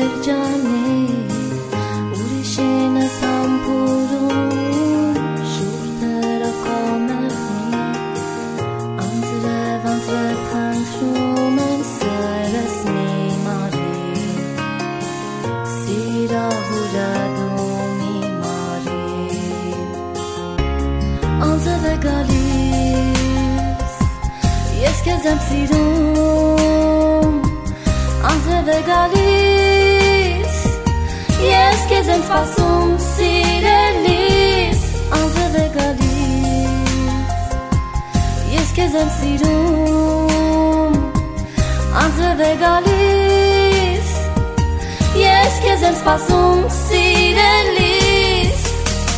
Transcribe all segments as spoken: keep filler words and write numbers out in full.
երջանի ուրիշին ես համբուրում շուր թրակոմեղնի անձրև անձրև թանցում են սերս մի մարի սիրա հուրադում մի մարի անձրև է գալիս ես քեզ եմ սիրում անձրև է գալիս ես քեզ եմ սպասում սիրելիս անձրև է գալիս ես քեզ եմ սիրում անձրև է գալիս ես քեզ եմ սպասում սիրելիս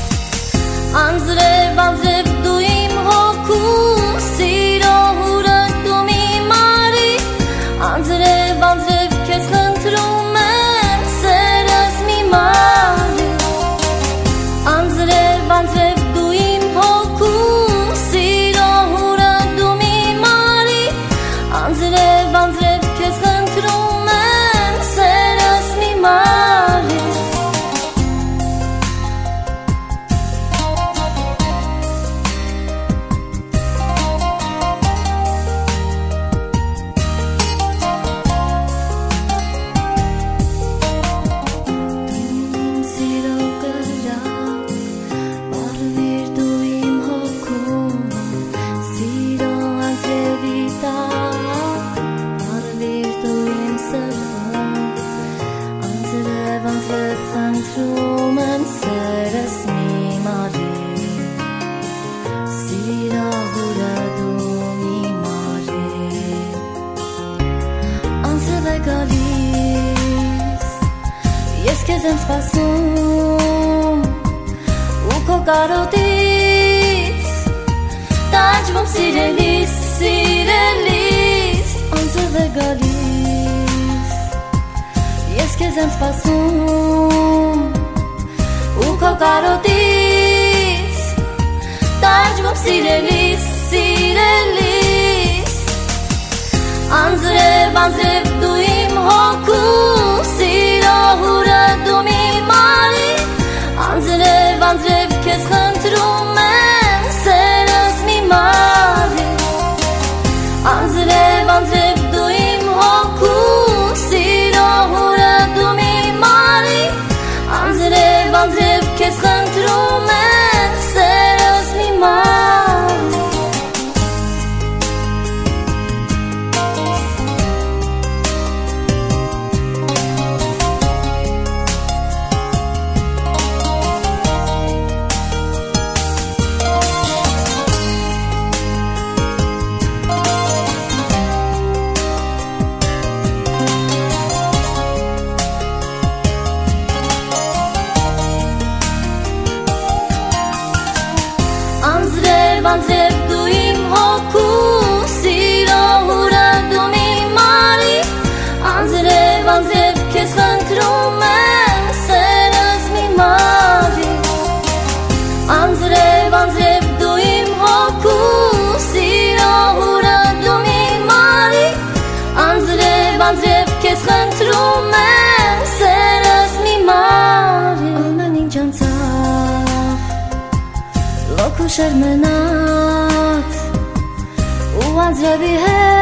անձրև անձրև դու իմ հոգու սիրո հուրը դու մի մարի անձրև անձրև քեզ խնդրում եմ սերս մի մարի անձրև անձրև դու իմ հոգու սիրո հուրը դու մի մարի անձրև անձրև քեզ խնդրում եմ սերս մի մարի Խնդրում եմ սերս մի մարի սիրա հուրը դու մի մարի անձրև է գալիս ես քեզ եմ սպասում ու քո կարոտից տանջվում սիրելիս սիրելիս անձրև է գալիս ես քեզ եմ սպասում ու քո կարոտից տանջվում սիրելիս սիրելիս անձրև անձրև դու իմ հոգու սիրո հուրը դու մի մարի անձրև անձրև քեզ խնդրում եմ սերս մի մարի անձրև անձրև դու իմ հոգու սիրո հուրը դու մի մարի անձրև անձրև քեզ խնդրում եմ սերս մի մարի անձրև անձրև դու իմ հոգու սիրո հուրը դու մի մարի անձրև անձրև քեզ խնդրում եմ սերս մի մարի անձրև անձրև դու իմ հոգու սիրո հուրը դու մի մարի անձրև անձրև քեզ խնդրում եմ սերս մի մարի ամեն ինչ անցավ լոք ու շերմենած ու անձրևի հետ